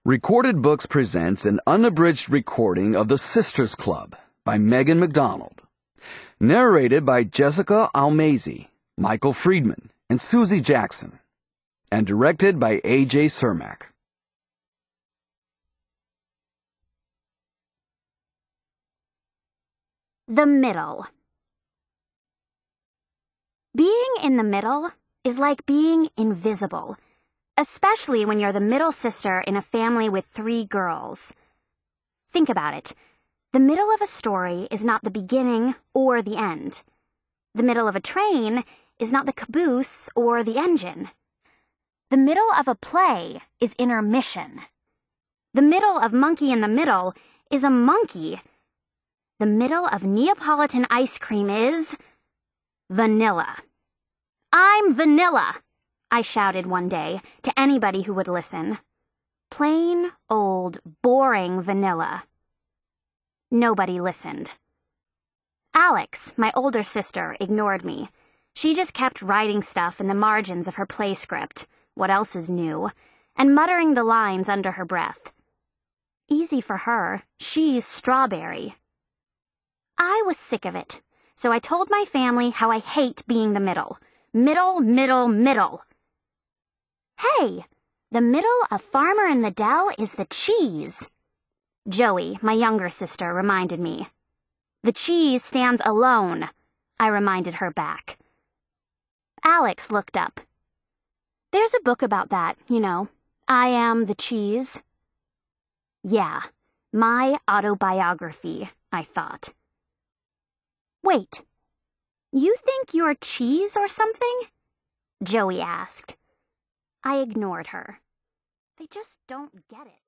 Recorded Books presents an unabridged recording of The Sisters Club by Megan MacDonald. Narrated by Jessica Almazy, Michael Friedman, and Susie Jackson. And directed by A.J. Cermak. The middle. Being in the middle is like being invisible, especially when you're the middle sister in a family with 3 girls. Think about it. The middle of a story is not the beginning or the end. The middle of a train is not the caboose or the engine. The middle of a play is intermission. The middle of Monkey in the Middle is a monkey. The middle of Neapolitan ice cream is vanilla. I'm vanilla, I shouted one day to anybody who would listen. Plain, old, boring vanilla. Nobody listened. Alex, my older sister, ignored me. She just kept writing stuff in the margins of her play script, what else is new, and muttering the lines under her breath. Easy for her, she's Strawberry. I was sick of it, so I told my family how I hate being the middle. Middle, middle, middle. Hey, the middle of Farmer in the Dell is the cheese. Joey, my younger sister, reminded me. The cheese stands alone, I reminded her back. Alex looked up. There's a book about that, you know. I am the cheese. Yeah, my autobiography, I thought. Wait, you think you're cheese or something? Joey asked. I ignored her. They just don't get it.